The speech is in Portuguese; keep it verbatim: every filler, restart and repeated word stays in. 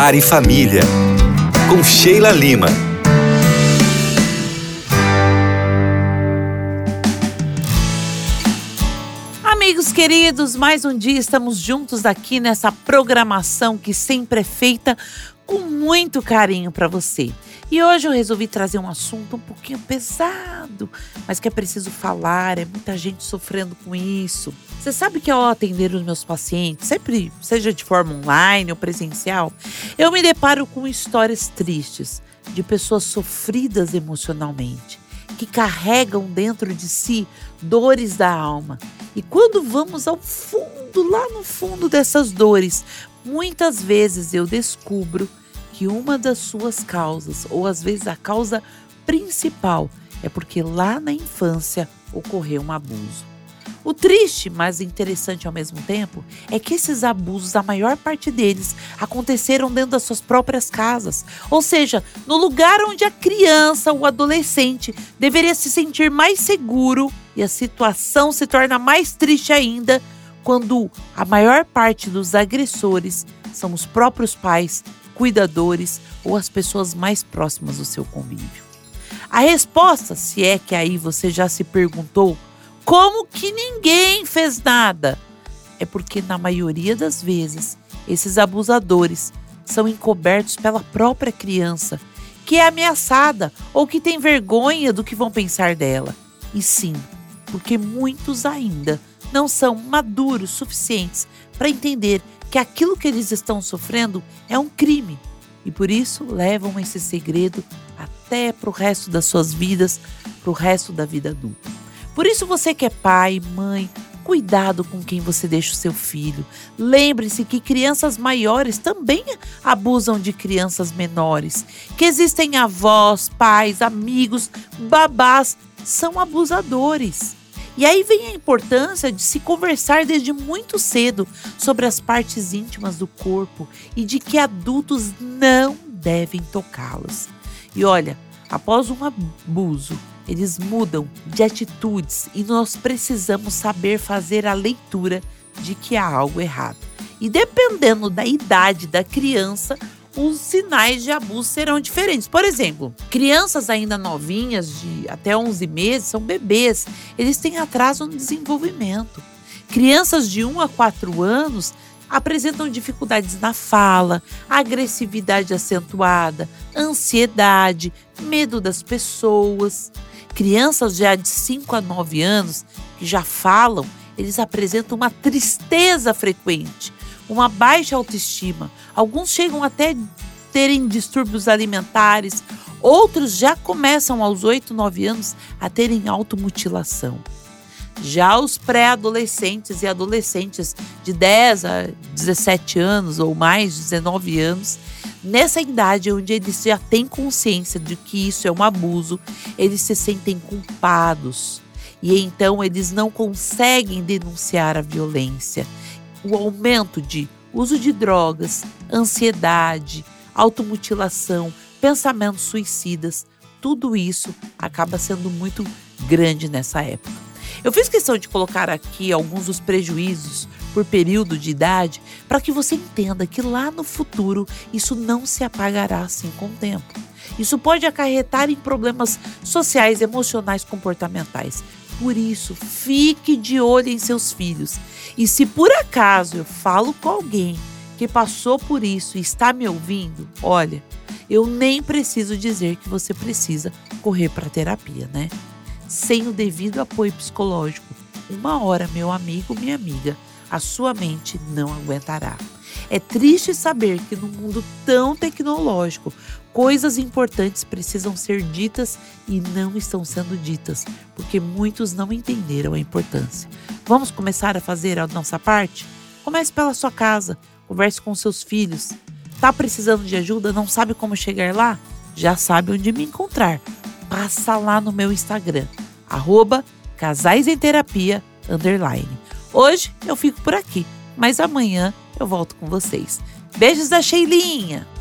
Lar e Família, com Sheila Lima. Amigos queridos, mais um dia estamos juntos aqui nessa programação que sempre é feita com muito carinho para você. E hoje eu resolvi trazer um assunto um pouquinho pesado, mas que é preciso falar, é muita gente sofrendo com isso. Você sabe que ao atender os meus pacientes, sempre, seja de forma online ou presencial, eu me deparo com histórias tristes de pessoas sofridas emocionalmente, que carregam dentro de si dores da alma. E quando vamos ao fundo, lá no fundo dessas dores, muitas vezes eu descubro que uma das suas causas, ou às vezes a causa principal, é porque lá na infância ocorreu um abuso. O triste, mas interessante ao mesmo tempo, é que esses abusos, a maior parte deles, aconteceram dentro das suas próprias casas. Ou seja, no lugar onde a criança ou adolescente deveria se sentir mais seguro, e a situação se torna mais triste ainda quando a maior parte dos agressores são os próprios pais, cuidadores ou as pessoas mais próximas do seu convívio. A resposta, se é que aí você já se perguntou, como que ninguém fez nada? É porque na maioria das vezes, esses abusadores são encobertos pela própria criança, que é ameaçada ou que tem vergonha do que vão pensar dela. E sim, porque muitos ainda não são maduros suficientes para entender que aquilo que eles estão sofrendo é um crime. E por isso levam esse segredo até para o resto das suas vidas, para o resto da vida adulta. Por isso você que é pai, mãe, cuidado com quem você deixa o seu filho. Lembre-se que crianças maiores também abusam de crianças menores. Que existem avós, pais, amigos, babás, são abusadores. E aí vem a importância de se conversar desde muito cedo sobre as partes íntimas do corpo e de que adultos não devem tocá-las. E olha, após um abuso, eles mudam de atitudes e nós precisamos saber fazer a leitura de que há algo errado. E dependendo da idade da criança, os sinais de abuso serão diferentes. Por exemplo, crianças ainda novinhas, de até onze meses, são bebês. Eles têm atraso no desenvolvimento. Crianças de um a quatro anos apresentam dificuldades na fala, agressividade acentuada, ansiedade, medo das pessoas. Crianças já de cinco a nove anos, que já falam, eles apresentam uma tristeza frequente, uma baixa autoestima. Alguns chegam até terem distúrbios alimentares, outros já começam aos oito, nove anos a terem automutilação. Já os pré-adolescentes e adolescentes de dez a dezessete anos ou mais, dezenove anos, nessa idade onde eles já têm consciência de que isso é um abuso, eles se sentem culpados e então eles não conseguem denunciar a violência. O aumento de uso de drogas, ansiedade, automutilação, pensamentos suicidas, tudo isso acaba sendo muito grande nessa época. Eu fiz questão de colocar aqui alguns dos prejuízos por período de idade para que você entenda que lá no futuro isso não se apagará assim com o tempo. Isso pode acarretar em problemas sociais, emocionais, comportamentais. Por isso, fique de olho em seus filhos. E se por acaso eu falo com alguém que passou por isso e está me ouvindo, olha, eu nem preciso dizer que você precisa correr para terapia, né? Sem o devido apoio psicológico, uma hora, meu amigo, minha amiga, a sua mente não aguentará. É triste saber que no mundo tão tecnológico, coisas importantes precisam ser ditas e não estão sendo ditas, porque muitos não entenderam a importância. Vamos começar a fazer a nossa parte? Comece pela sua casa, converse com seus filhos. Tá precisando de ajuda? Não sabe como chegar lá? Já sabe onde me encontrar. Passa lá no meu Instagram, arroba casais em terapia, underline. Hoje eu fico por aqui, mas amanhã eu volto com vocês. Beijos da Sheilinha!